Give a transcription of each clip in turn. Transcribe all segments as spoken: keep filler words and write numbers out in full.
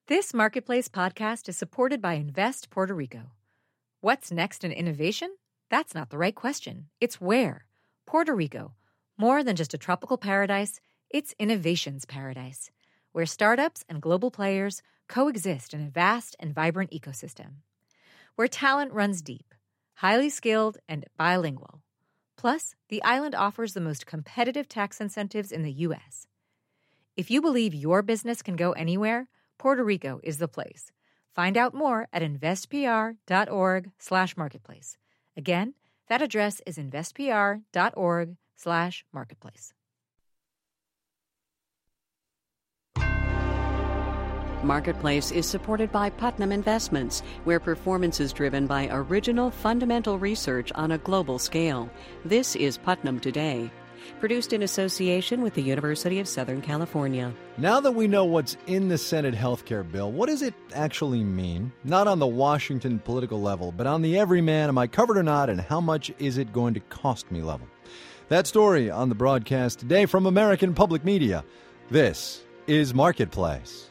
This Marketplace podcast is supported by Invest Puerto Rico. What's next in innovation? That's not the right question. It's where. Puerto Rico. More than just a tropical paradise, it's innovation's paradise, where startups and global players coexist in a vast and vibrant ecosystem. Where talent runs deep, highly skilled, and bilingual. Plus, the island offers the most competitive tax incentives in the U S. If you believe your business can go anywhere, Puerto Rico is the place. Find out more at investpr.org slash marketplace. Again, that address is investpr.org slash marketplace. Marketplace is supported by Putnam Investments, where performance is driven by original fundamental research on a global scale. This is Putnam Today. Produced in association with the University of Southern California. Now that we know what's in the Senate health care bill, what does it actually mean? Not on the Washington political level, but on the everyman, am I covered or not, and how much is it going to cost me level? That story on the broadcast today from American Public Media. This is Marketplace.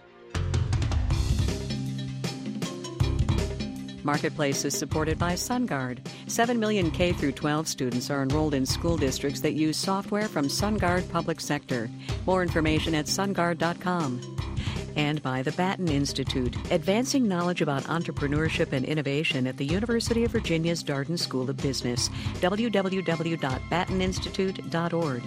Marketplace is supported by SunGard. Seven million K through twelve students are enrolled in school districts that use software from SunGard Public Sector. More information at sungard dot com. And by the Batten Institute, advancing knowledge about entrepreneurship and innovation at the University of Virginia's Darden School of Business. w w w dot batten institute dot org.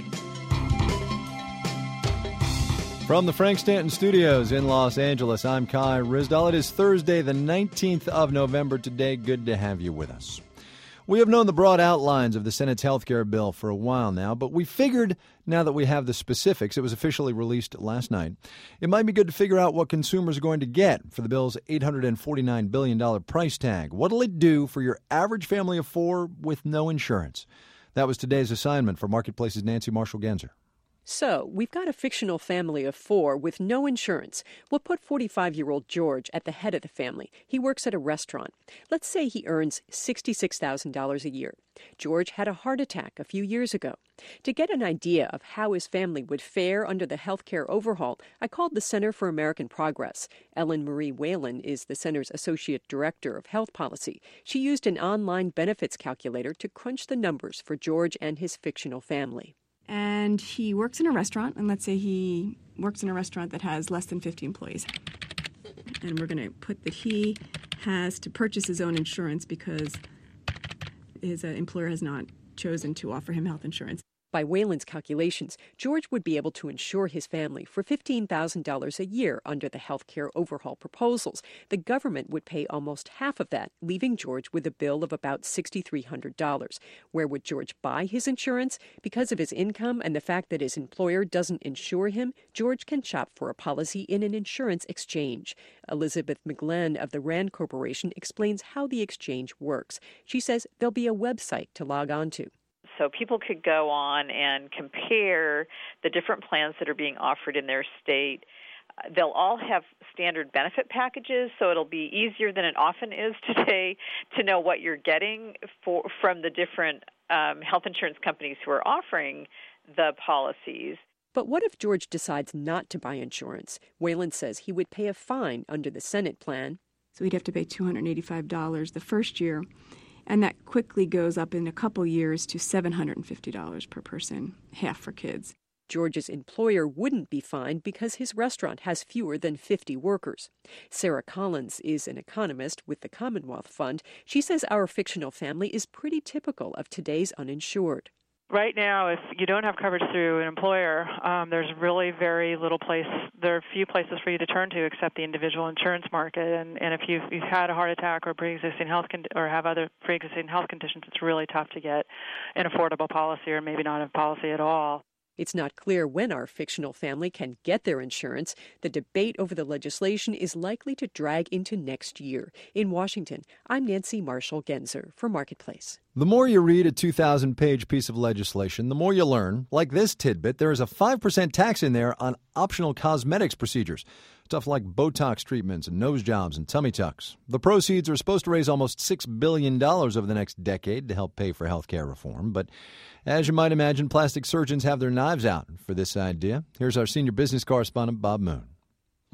From the Frank Stanton Studios in Los Angeles, I'm Kai Ryssdal. It is Thursday, the nineteenth of November today. Good to have you with us. We have known the broad outlines of the Senate's health care bill for a while now, but we figured now that we have the specifics, it was officially released last night, it might be good to figure out what consumers are going to get for the bill's eight hundred forty-nine billion dollars price tag. What'll it do for your average family of four with no insurance? That was today's assignment for Marketplace's Nancy Marshall-Genzer. So, we've got a fictional family of four with no insurance. We'll put forty-five-year-old George at the head of the family. He works at a restaurant. Let's say he earns sixty-six thousand dollars a year. George had a heart attack a few years ago. To get an idea of how his family would fare under the health care overhaul, I called the Center for American Progress. Ellen Marie Whalen is the center's associate director of health policy. She used an online benefits calculator to crunch the numbers for George and his fictional family. And he works in a restaurant, and let's say he works in a restaurant that has less than fifty employees. And we're going to put that he has to purchase his own insurance because his uh, employer has not chosen to offer him health insurance. By Whalen's calculations, George would be able to insure his family for fifteen thousand dollars a year under the health care overhaul proposals. The government would pay almost half of that, leaving George with a bill of about six thousand three hundred dollars. Where would George buy his insurance? Because of his income and the fact that his employer doesn't insure him, George can shop for a policy in an insurance exchange. Elizabeth McGlenn of the RAND Corporation explains how the exchange works. She says there'll be a website to log on to. So people could go on and compare the different plans that are being offered in their state. They'll all have standard benefit packages, so it'll be easier than it often is today to know what you're getting for, from the different um, health insurance companies who are offering the policies. But what if George decides not to buy insurance? Whalen says he would pay a fine under the Senate plan. So he'd have to pay two hundred eighty-five dollars the first year. And that quickly goes up in a couple years to seven hundred fifty dollars per person, half for kids. George's employer wouldn't be fined because his restaurant has fewer than fifty workers. Sarah Collins is an economist with the Commonwealth Fund. She says our fictional family is pretty typical of today's uninsured. Right now, if you don't have coverage through an employer, um, there's really very little place, there are few places for you to turn to except the individual insurance market. And, and if you've, you've had a heart attack or pre-existing health con- or have other pre-existing health conditions, it's really tough to get an affordable policy or maybe not a policy at all. It's not clear when our fictional family can get their insurance. The debate over the legislation is likely to drag into next year. In Washington, I'm Nancy Marshall-Genzer for Marketplace. The more you read a two thousand page piece of legislation, the more you learn. Like this tidbit, there is a five percent tax in there on optional cosmetics procedures. Stuff like Botox treatments and nose jobs and tummy tucks. The proceeds are supposed to raise almost six billion dollars over the next decade to help pay for health care reform. But as you might imagine, plastic surgeons have their knives out for this idea. Here's our senior business correspondent, Bob Moon.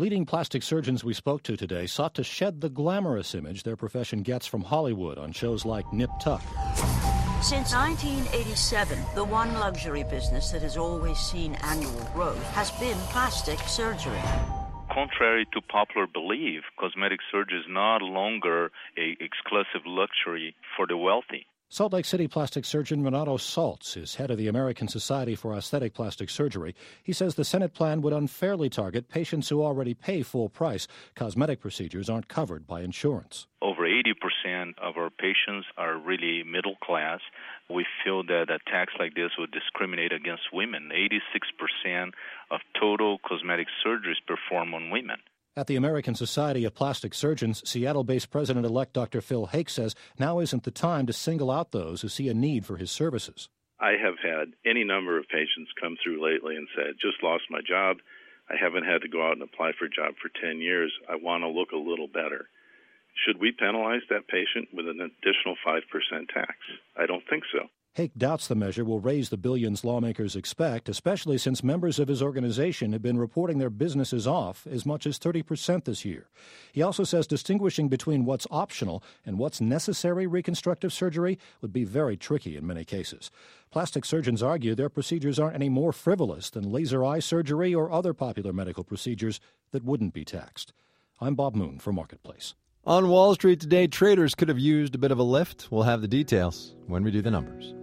Leading plastic surgeons we spoke to today sought to shed the glamorous image their profession gets from Hollywood on shows like Nip Tuck. Since nineteen eighty-seven, the one luxury business that has always seen annual growth has been plastic surgery. Contrary to popular belief, cosmetic surgery is no longer an exclusive luxury for the wealthy. Salt Lake City plastic surgeon Renato Saltz is head of the American Society for Aesthetic Plastic Surgery. He says the Senate plan would unfairly target patients who already pay full price. Cosmetic procedures aren't covered by insurance. Over eighty percent of our patients are really middle class. We feel that a tax like this would discriminate against women. eighty-six percent of total cosmetic surgeries performed on women. At the American Society of Plastic Surgeons, Seattle-based President-elect Doctor Phil Hake says now isn't the time to single out those who see a need for his services. I have had any number of patients come through lately and said, just lost my job. I haven't had to go out and apply for a job for ten years. I want to look a little better. Should we penalize that patient with an additional five percent tax? I don't think so. Hake doubts the measure will raise the billions lawmakers expect, especially since members of his organization have been reporting their businesses off as much as thirty percent this year. He also says distinguishing between what's optional and what's necessary reconstructive surgery would be very tricky in many cases. Plastic surgeons argue their procedures aren't any more frivolous than laser eye surgery or other popular medical procedures that wouldn't be taxed. I'm Bob Moon for Marketplace. On Wall Street today, traders could have used a bit of a lift. We'll have the details when we do the numbers.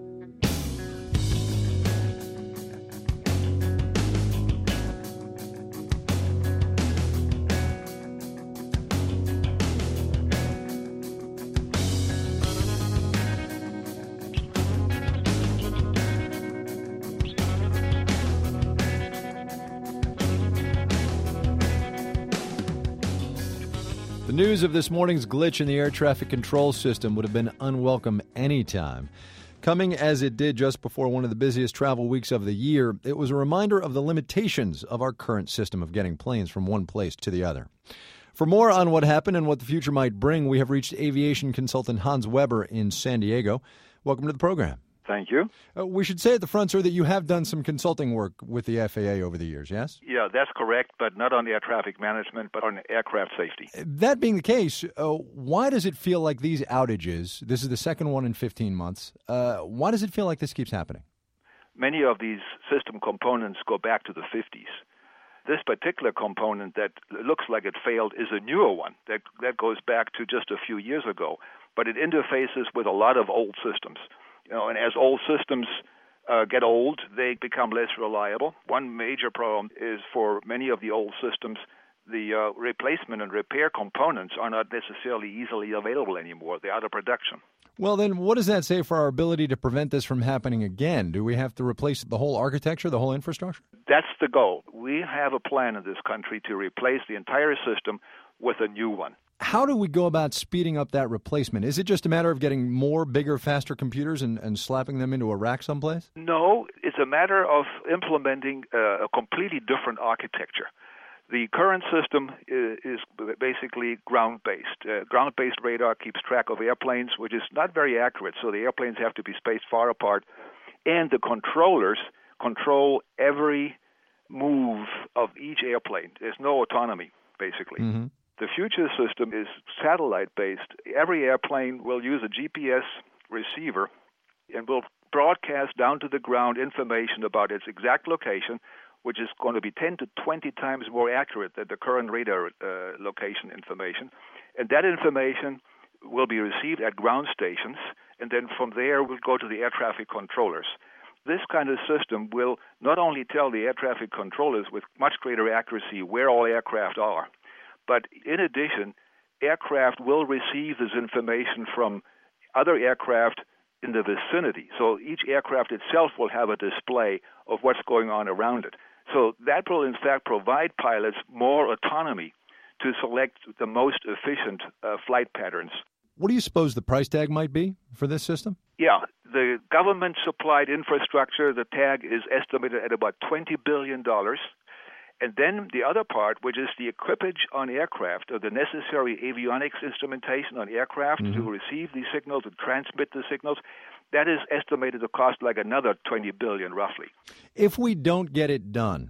The news of this morning's glitch in the air traffic control system would have been unwelcome anytime. Coming as it did just before one of the busiest travel weeks of the year, it was a reminder of the limitations of our current system of getting planes from one place to the other. For more on what happened and what the future might bring, we have reached aviation consultant Hans Weber in San Diego. Welcome to the program. Thank you. Uh, we should say at the front, sir, that you have done some consulting work with the F A A over the years, yes? Yeah, that's correct, but not on air traffic management, but on aircraft safety. That being the case, uh, why does it feel like these outages, this is the second one in fifteen months, uh, why does it feel like this keeps happening? Many of these system components go back to the fifties. This particular component that looks like it failed is a newer one that, that goes back to just a few years ago, but it interfaces with a lot of old systems. You know, and as old systems uh, get old, they become less reliable. One major problem is for many of the old systems, the uh, replacement and repair components are not necessarily easily available anymore. They're out of production. Well, then what does that say for our ability to prevent this from happening again? Do we have to replace the whole architecture, the whole infrastructure? That's the goal. We have a plan in this country to replace the entire system with a new one. How do we go about speeding up that replacement? Is it just a matter of getting more, bigger, faster computers and, and slapping them into a rack someplace? No, it's a matter of implementing uh, a completely different architecture. The current system is, is basically ground-based. Uh, ground-based radar keeps track of airplanes, which is not very accurate, so the airplanes have to be spaced far apart. And the controllers control every move of each airplane. There's no autonomy, basically. Mm-hmm. The future system is satellite-based. Every airplane will use a G P S receiver and will broadcast down to the ground information about its exact location, which is going to be ten to twenty times more accurate than the current radar uh, location information. And that information will be received at ground stations, and then from there will go to the air traffic controllers. This kind of system will not only tell the air traffic controllers with much greater accuracy where all aircraft are, but in addition, aircraft will receive this information from other aircraft in the vicinity. So each aircraft itself will have a display of what's going on around it. So that will, in fact, provide pilots more autonomy to select the most efficient uh, flight patterns. What do you suppose the price tag might be for this system? Yeah, the government-supplied infrastructure, the tag is estimated at about twenty billion dollars. And then the other part, which is the equipage on aircraft, or the necessary avionics instrumentation on aircraft mm-hmm. to receive these signals and transmit the signals, that is estimated to cost like another twenty billion dollars roughly. If we don't get it done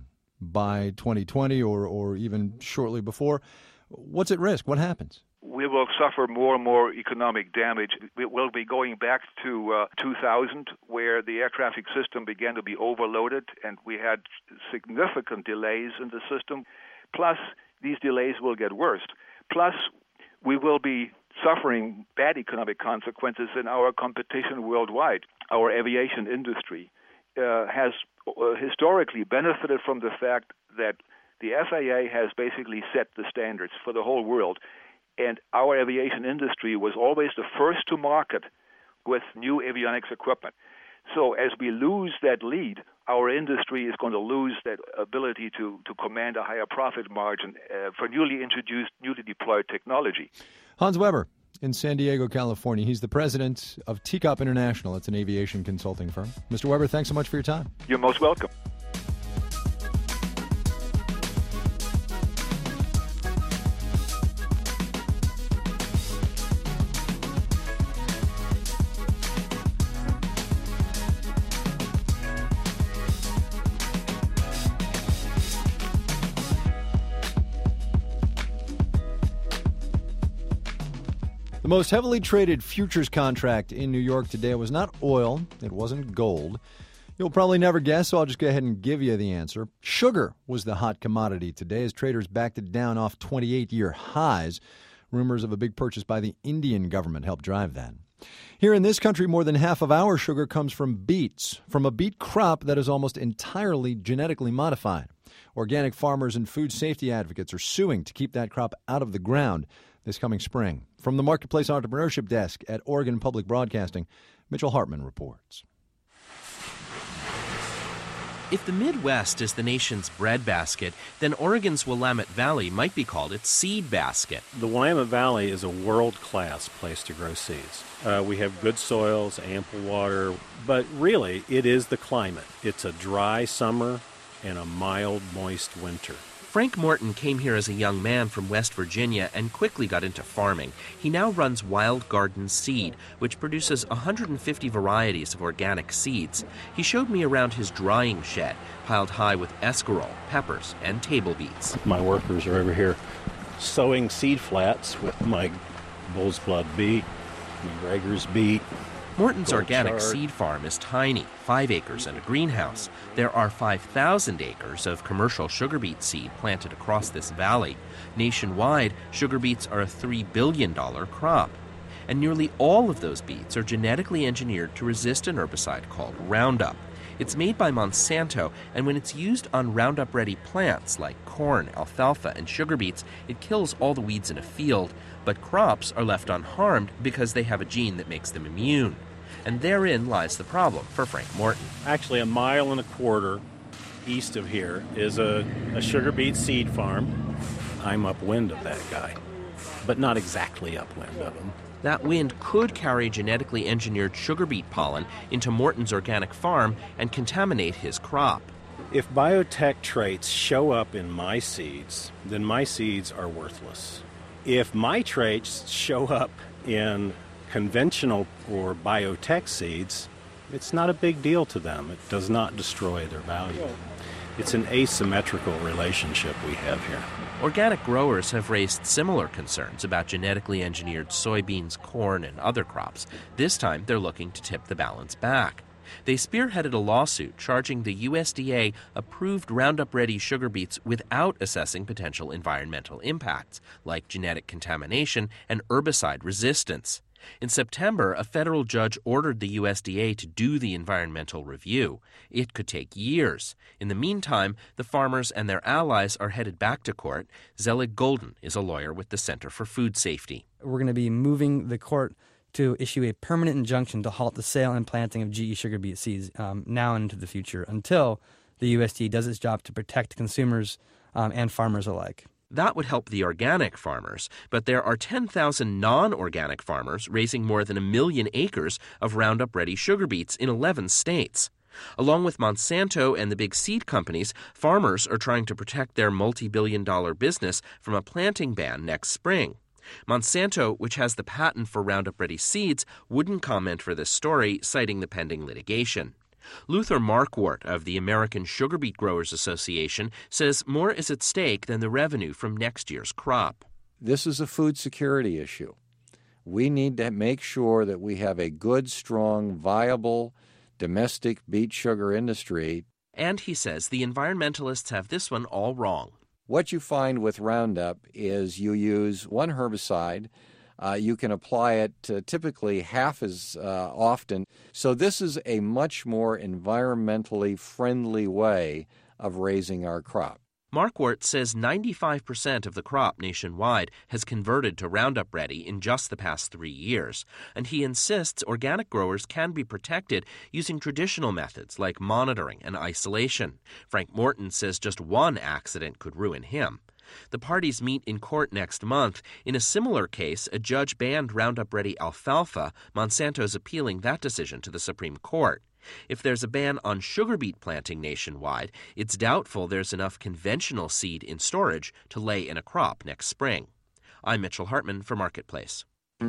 by twenty twenty or, or even shortly before, what's at risk? What happens? We will suffer more and more economic damage. We will be going back to uh, two thousand, where the air traffic system began to be overloaded, and we had significant delays in the system. Plus, these delays will get worse. Plus, we will be suffering bad economic consequences in our competition worldwide. Our aviation industry uh, has uh, historically benefited from the fact that the F A A has basically set the standards for the whole world. And our aviation industry was always the first to market with new avionics equipment. So as we lose that lead, our industry is going to lose that ability to, to command a higher profit margin uh, for newly introduced, newly deployed technology. Hans Weber in San Diego, California. He's the president of T COP International. It's an aviation consulting firm. Mister Weber, thanks so much for your time. You're most welcome. The most heavily traded futures contract in New York today was not oil. It wasn't gold. You'll probably never guess, so I'll just go ahead and give you the answer. Sugar was the hot commodity today as traders backed it down off twenty-eight-year highs. Rumors of a big purchase by the Indian government helped drive that. Here in this country, more than half of our sugar comes from beets, from a beet crop that is almost entirely genetically modified. Organic farmers and food safety advocates are suing to keep that crop out of the ground this coming spring. From the Marketplace Entrepreneurship Desk at Oregon Public Broadcasting, Mitchell Hartman reports. If the Midwest is the nation's breadbasket, then Oregon's Willamette Valley might be called its seed basket. The Willamette Valley is a world-class place to grow seeds. Uh, we have good soils, ample water, but really it is the climate. It's a dry summer and a mild, moist winter. Frank Morton came here as a young man from West Virginia and quickly got into farming. He now runs Wild Garden Seed, which produces one hundred fifty varieties of organic seeds. He showed me around his drying shed, piled high with escarole, peppers, and table beets. My workers are over here sowing seed flats with my bull's blood beet, my Gregor's beet. Morton's organic seed farm is tiny, five acres and a greenhouse. There are five thousand acres of commercial sugar beet seed planted across this valley. Nationwide, sugar beets are a three billion dollars crop. And nearly all of those beets are genetically engineered to resist an herbicide called Roundup. It's made by Monsanto, and when it's used on Roundup-ready plants like corn, alfalfa, and sugar beets, it kills all the weeds in a field, but crops are left unharmed because they have a gene that makes them immune. And therein lies the problem for Frank Morton. Actually, a mile and a quarter east of here is a, a sugar beet seed farm. I'm upwind of that guy, but not exactly upwind of him. That wind could carry genetically engineered sugar beet pollen into Morton's organic farm and contaminate his crop. If biotech traits show up in my seeds, then my seeds are worthless. If my traits show up in conventional or biotech seeds, it's not a big deal to them. It does not destroy their value. It's an asymmetrical relationship we have here. Organic growers have raised similar concerns about genetically engineered soybeans, corn, and other crops. This time, they're looking to tip the balance back. They spearheaded a lawsuit charging the U S D A-approved Roundup-ready sugar beets without assessing potential environmental impacts, like genetic contamination and herbicide resistance. In September, a federal judge ordered the U S D A to do the environmental review. It could take years. In the meantime, the farmers and their allies are headed back to court. Zelig Golden is a lawyer with the Center for Food Safety. We're going to be moving the court to issue a permanent injunction to halt the sale and planting of G E sugar beet seeds um, now and into the future until the U S D A does its job to protect consumers um, and farmers alike. That would help the organic farmers, but there are ten thousand non-organic farmers raising more than a million acres of Roundup-ready sugar beets in eleven states. Along with Monsanto and the big seed companies, farmers are trying to protect their multi-billion dollar business from a planting ban next spring. Monsanto, which has the patent for Roundup-ready seeds, wouldn't comment for this story, citing the pending litigation. Luther Markwart of the American Sugar Beet Growers Association says more is at stake than the revenue from next year's crop. This is a food security issue. We need to make sure that we have a good, strong, viable domestic beet sugar industry. And he says the environmentalists have this one all wrong. What you find with Roundup is you use one herbicide. Uh, you can apply it uh, typically half as uh, often. So this is a much more environmentally friendly way of raising our crop. Markwart says ninety-five percent of the crop nationwide has converted to Roundup Ready in just the past three years, and he insists organic growers can be protected using traditional methods like monitoring and isolation. Frank Morton says just one accident could ruin him. The parties meet in court next month. In a similar case, a judge banned Roundup Ready alfalfa. Monsanto's appealing that decision to the Supreme Court. If there's a ban on sugar beet planting nationwide, it's doubtful there's enough conventional seed in storage to lay in a crop next spring. I'm Mitchell Hartman for Marketplace.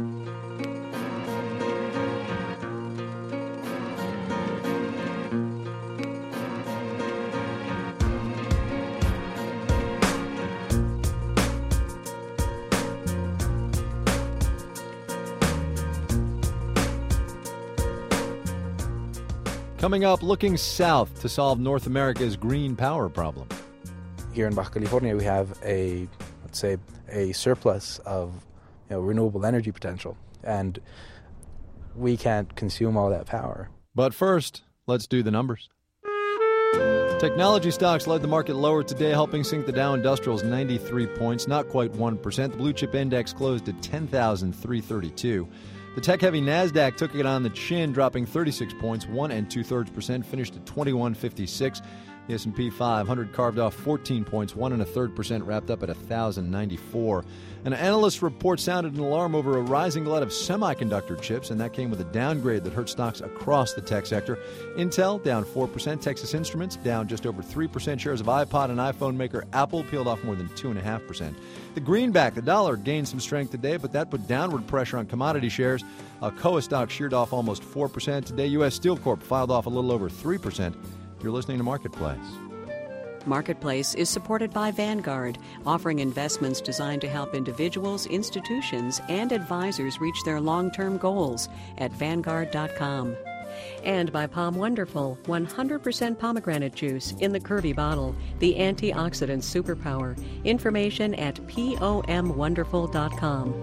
Coming up, looking south to solve North America's green power problem. Here in Baja California, we have a, let's say, a surplus of you know, renewable energy potential, and we can't consume all that power. But first, let's do the numbers. Technology stocks led the market lower today, helping sink the Dow Industrials ninety-three points, not quite one percent. The blue chip index closed at ten thousand three hundred thirty-two. The tech-heavy NASDAQ took it on the chin, dropping thirty-six points, one and two-thirds percent, finished at twenty-one fifty-six. The S and P five hundred carved off fourteen points, one and a third percent, wrapped up at one thousand ninety-four. An analyst report sounded an alarm over a rising glut of semiconductor chips, and that came with a downgrade that hurt stocks across the tech sector. Intel down four percent, Texas Instruments down just over three percent. Shares of iPod and iPhone maker Apple peeled off more than two point five percent. The greenback, the dollar, gained some strength today, but that put downward pressure on commodity shares. Alcoa stock sheared off almost four percent. Today, U S Steel Corp filed off a little over three percent. You're listening to Marketplace. Marketplace is supported by Vanguard, offering investments designed to help individuals, institutions, and advisors reach their long-term goals at Vanguard dot com. And by Palm Wonderful, one hundred percent pomegranate juice in the curvy bottle, the antioxidant superpower. Information at pom wonderful dot com.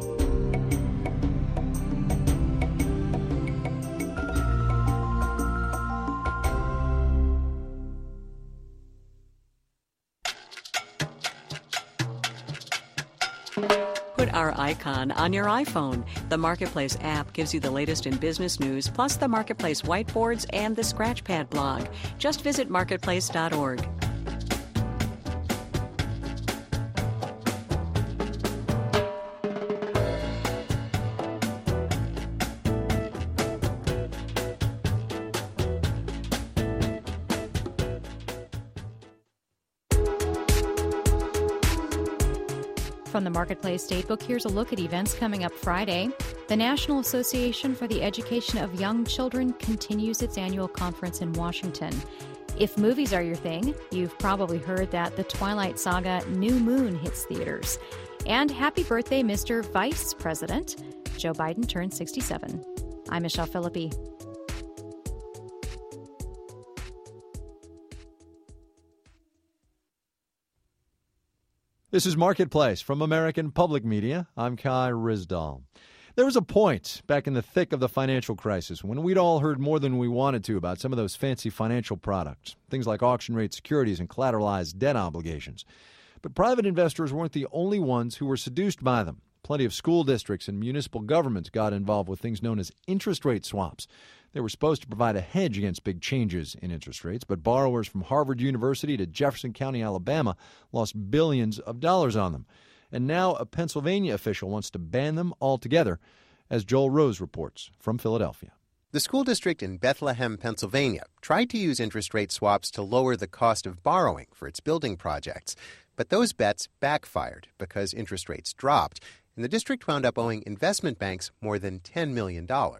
Put our icon on your iPhone. The Marketplace app gives you the latest in business news, plus the Marketplace whiteboards and the Scratchpad blog. Just visit marketplace dot org. From the Marketplace Datebook, here's a look at events coming up Friday. The National Association for the Education of Young Children continues its annual conference in Washington. If movies are your thing, you've probably heard that the Twilight Saga New Moon hits theaters. And happy birthday, Mister Vice President. Joe Biden turned sixty-seven. I'm Michelle Philippi. This is Marketplace from American Public Media. I'm Kai Ryssdal. There was a point back in the thick of the financial crisis when we'd all heard more than we wanted to about some of those fancy financial products, things like auction-rate securities and collateralized debt obligations. But private investors weren't the only ones who were seduced by them. Plenty of school districts and municipal governments got involved with things known as interest rate swaps. They were supposed to provide a hedge against big changes in interest rates, but borrowers from Harvard University to Jefferson County, Alabama, lost billions of dollars on them. And now a Pennsylvania official wants to ban them altogether, as Joel Rose reports from Philadelphia. The school district in Bethlehem, Pennsylvania, tried to use interest rate swaps to lower the cost of borrowing for its building projects. But those bets backfired because interest rates dropped, and the district wound up owing investment banks more than ten million dollars.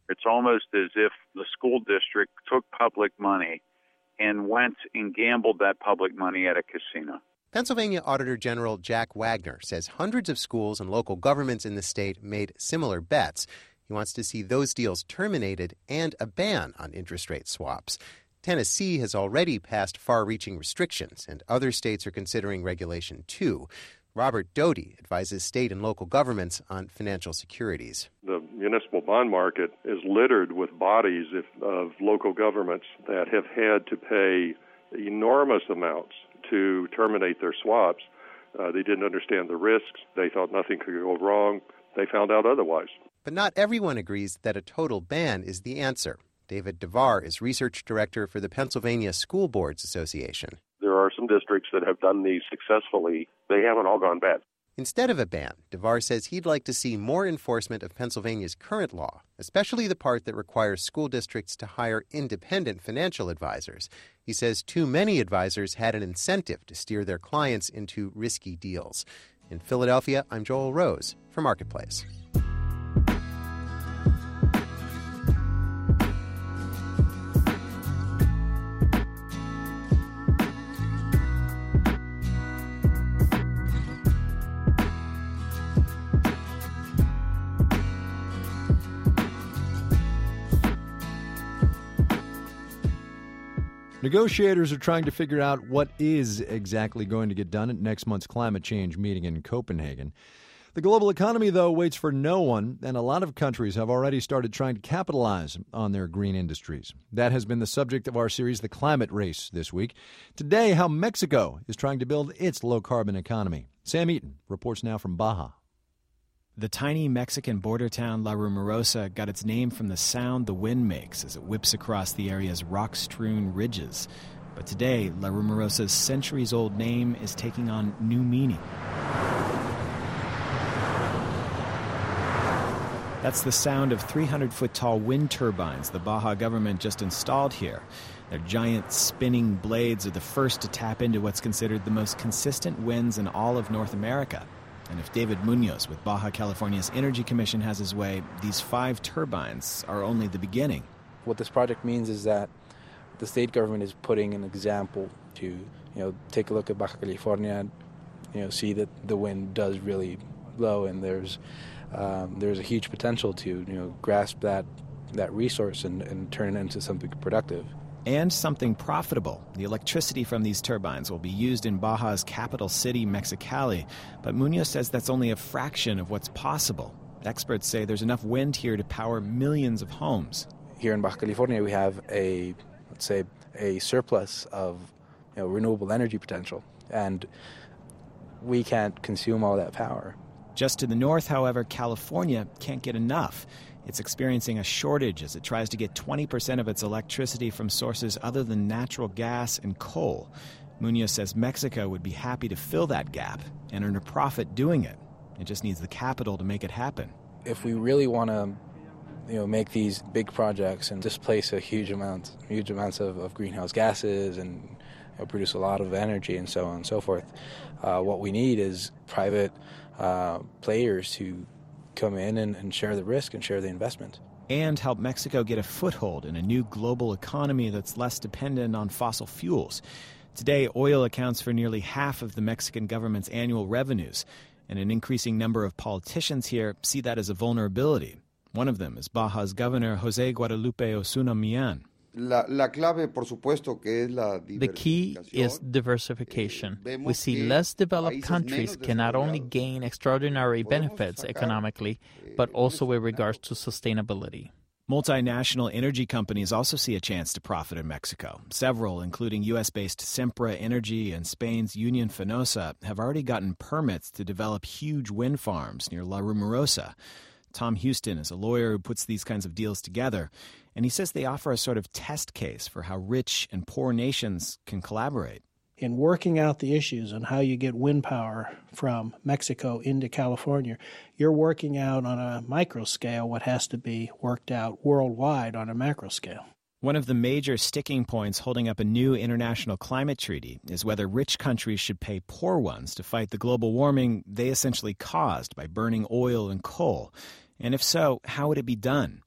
It's almost as if the school district took public money and went and gambled that public money at a casino. Pennsylvania Auditor General Jack Wagner says hundreds of schools and local governments in the state made similar bets. He wants to see those deals terminated and a ban on interest rate swaps. Tennessee has already passed far-reaching restrictions, and other states are considering regulation too. Robert Doty advises state and local governments on financial securities. The municipal bond market is littered with bodies if, of local governments that have had to pay enormous amounts to terminate their swaps. Uh, they didn't understand the risks. They thought nothing could go wrong. They found out otherwise. But not everyone agrees that a total ban is the answer. David DeVar is research director for the Pennsylvania School Boards Association. There are some districts that have done these successfully. They haven't all gone bad. Instead of a ban, DeVar says he'd like to see more enforcement of Pennsylvania's current law, especially the part that requires school districts to hire independent financial advisors. He says too many advisors had an incentive to steer their clients into risky deals. In Philadelphia, I'm Joel Rose for Marketplace. Negotiators are trying to figure out what is exactly going to get done at next month's climate change meeting in Copenhagen. The global economy, though, waits for no one, and a lot of countries have already started trying to capitalize on their green industries. That has been the subject of our series, The Climate Race, this week. Today, how Mexico is trying to build its low-carbon economy. Sam Eaton reports now from Baja. The tiny Mexican border town La Rumorosa got its name from the sound the wind makes as it whips across the area's rock-strewn ridges. But today, La Rumorosa's centuries-old name is taking on new meaning. That's the sound of three hundred foot tall wind turbines the Baja government just installed here. Their giant spinning blades are the first to tap into what's considered the most consistent winds in all of North America. And if David Munoz with Baja California's Energy Commission has his way, these five turbines are only the beginning. What this project means is that the state government is putting an example to, you know, take a look at Baja California, you know, see that the wind does really blow, and there's um, there's a huge potential to, you know, grasp that that resource and, and turn it into something productive. And something profitable. The electricity from these turbines will be used in Baja's capital city, Mexicali. But Munoz says that's only a fraction of what's possible. Experts say there's enough wind here to power millions of homes. Here in Baja California, we have a, let's say, a surplus of, you know, renewable energy potential. And we can't consume all that power. Just to the north, however, California can't get enough. It's experiencing a shortage as it tries to get twenty percent of its electricity from sources other than natural gas and coal. Munoz says Mexico would be happy to fill that gap and earn a profit doing it. It just needs the capital to make it happen. If we really want to, you know, make these big projects and displace a huge amount, huge amounts of, of greenhouse gases and, you know, produce a lot of energy and so on and so forth, uh, what we need is private uh, players to come in and, and share the risk and share the investment. And help Mexico get a foothold in a new global economy that's less dependent on fossil fuels. Today, oil accounts for nearly half of the Mexican government's annual revenues, and an increasing number of politicians here see that as a vulnerability. One of them is Baja's governor, José Guadalupe Osuna Millán. La, la clave, por supuesto, que es la the key is diversification. We see less developed countries can not only gain extraordinary benefits economically, but also with regards to sustainability. Multinational energy companies also see a chance to profit in Mexico. Several, including U S-based Sempra Energy and Spain's Union Fenosa, have already gotten permits to develop huge wind farms near La Rumorosa. Tom Houston is a lawyer who puts these kinds of deals together, and he says they offer a sort of test case for how rich and poor nations can collaborate. In working out the issues on how you get wind power from Mexico into California, you're working out on a micro scale what has to be worked out worldwide on a macro scale. One of the major sticking points holding up a new international climate treaty is whether rich countries should pay poor ones to fight the global warming they essentially caused by burning oil and coal. And if so, how would it be done?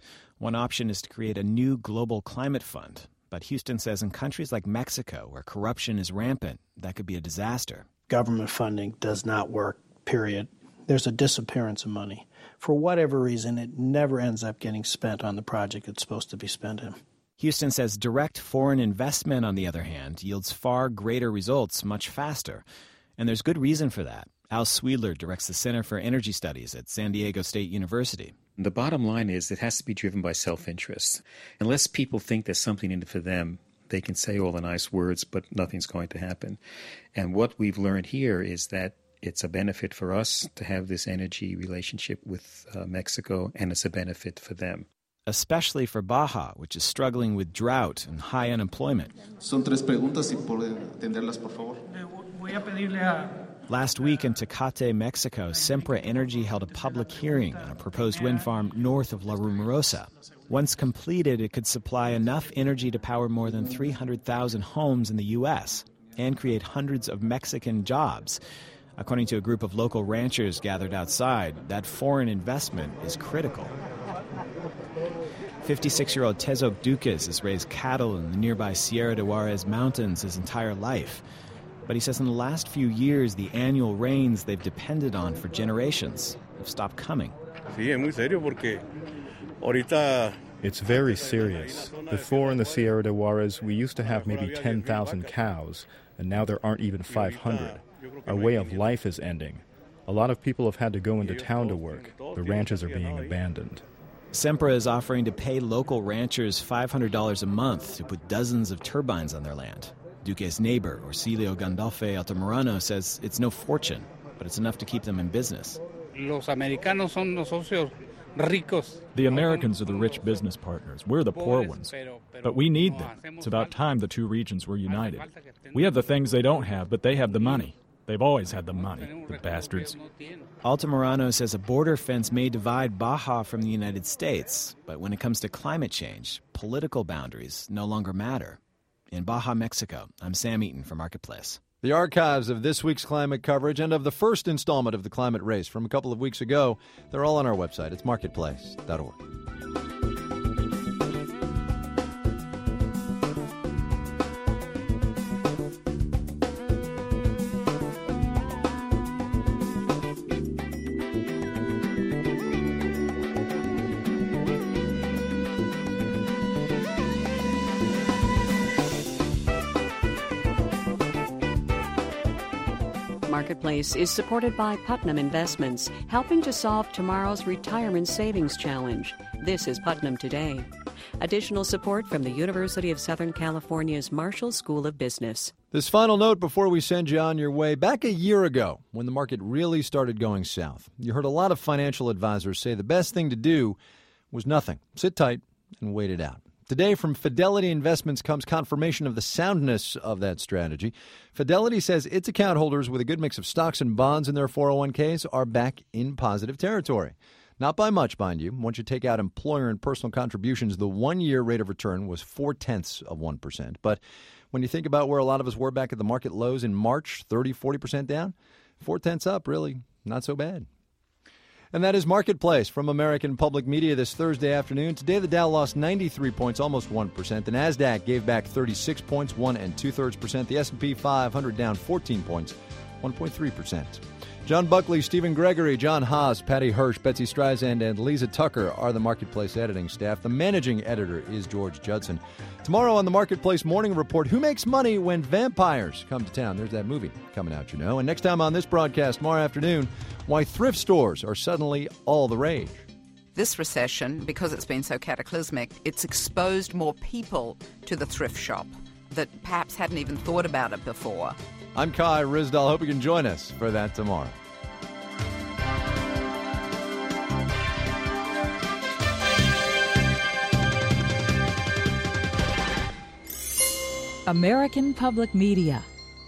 One option is to create a new global climate fund. But Houston says in countries like Mexico, where corruption is rampant, that could be a disaster. Government funding does not work, period. There's a disappearance of money. For whatever reason, it never ends up getting spent on the project it's supposed to be spent in. Houston says direct foreign investment, on the other hand, yields far greater results much faster. And there's good reason for that. Al Sweedler directs the Center for Energy Studies at San Diego State University. The bottom line is it has to be driven by self-interest. Unless people think there's something in it for them, they can say all the nice words, but nothing's going to happen. And what we've learned here is that it's a benefit for us to have this energy relationship with uh, Mexico, and it's a benefit for them. Especially for Baja, which is struggling with drought and high unemployment. Son tres preguntas, si puede atenderlas, por favor. Voy a pedirle a... Last week in Tecate, Mexico, Sempra Energy held a public hearing on a proposed wind farm north of La Rumorosa. Once completed, it could supply enough energy to power more than three hundred thousand homes in the U S and create hundreds of Mexican jobs. According to a group of local ranchers gathered outside, that foreign investment is critical. fifty-six-year-old Tezok Dukas has raised cattle in the nearby Sierra de Juarez Mountains his entire life. But he says in the last few years, the annual rains they've depended on for generations have stopped coming. It's very serious. Before in the Sierra de Juarez, we used to have maybe ten thousand cows, and now there aren't even five hundred. Our way of life is ending. A lot of people have had to go into town to work. The ranches are being abandoned. Sempra is offering to pay local ranchers five hundred dollars a month to put dozens of turbines on their land. Duque's neighbor, Orsilio Gandolfe Altamirano, says it's no fortune, but it's enough to keep them in business. Los americanos son los socios ricos. The Americans are the rich business partners. We're the poor ones. But we need them. It's about time the two regions were united. We have the things they don't have, but they have the money. They've always had the money, the bastards. Altamirano says a border fence may divide Baja from the United States, but when it comes to climate change, political boundaries no longer matter. In Baja, Mexico, I'm Sam Eaton for Marketplace. The archives of this week's climate coverage and of the first installment of the climate race from a couple of weeks ago, they're all on our website. It's marketplace dot org. Marketplace is supported by Putnam Investments, helping to solve tomorrow's retirement savings challenge. This is Putnam Today. Additional support from the University of Southern California's Marshall School of Business. This final note before we send you on your way. Back a year ago, when the market really started going south, you heard a lot of financial advisors say the best thing to do was nothing. Sit tight and wait it out. Today, from Fidelity Investments comes confirmation of the soundness of that strategy. Fidelity says its account holders with a good mix of stocks and bonds in their four oh one k's are back in positive territory. Not by much, mind you. Once you take out employer and personal contributions, the one-year rate of return was four-tenths of one percent. But when you think about where a lot of us were back at the market lows in March, thirty, forty percent down, four-tenths up, really not so bad. And that is Marketplace from American Public Media this Thursday afternoon. Today, the Dow lost ninety-three points, almost one percent. The NASDAQ gave back thirty-six points, one and two-thirds percent. The S and P five hundred down fourteen points, one point three percent. John Buckley, Stephen Gregory, John Haas, Patty Hirsch, Betsy Streisand, and Lisa Tucker are the Marketplace editing staff. The managing editor is George Judson. Tomorrow on the Marketplace Morning Report, who makes money when vampires come to town? There's that movie coming out, you know. And next time on this broadcast tomorrow afternoon, why thrift stores are suddenly all the rage. This recession, because it's been so cataclysmic, it's exposed more people to the thrift shop that perhaps hadn't even thought about it before. I'm Kai Ryssdal. Hope you can join us for that tomorrow. American Public Media.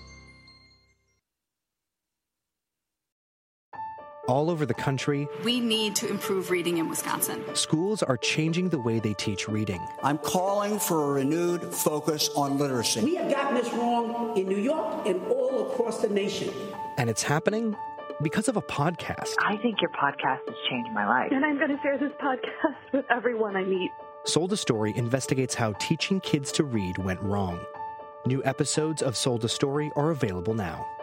All over the country, we need to improve reading in Wisconsin. Schools are changing the way they teach reading. I'm calling for a renewed focus on literacy. We have gotten this wrong in New York and all across the nation. And it's happening because of a podcast. I think your podcast has changed my life. And I'm going to share this podcast with everyone I meet. Sold a Story investigates how teaching kids to read went wrong. New episodes of Sold a Story are available now.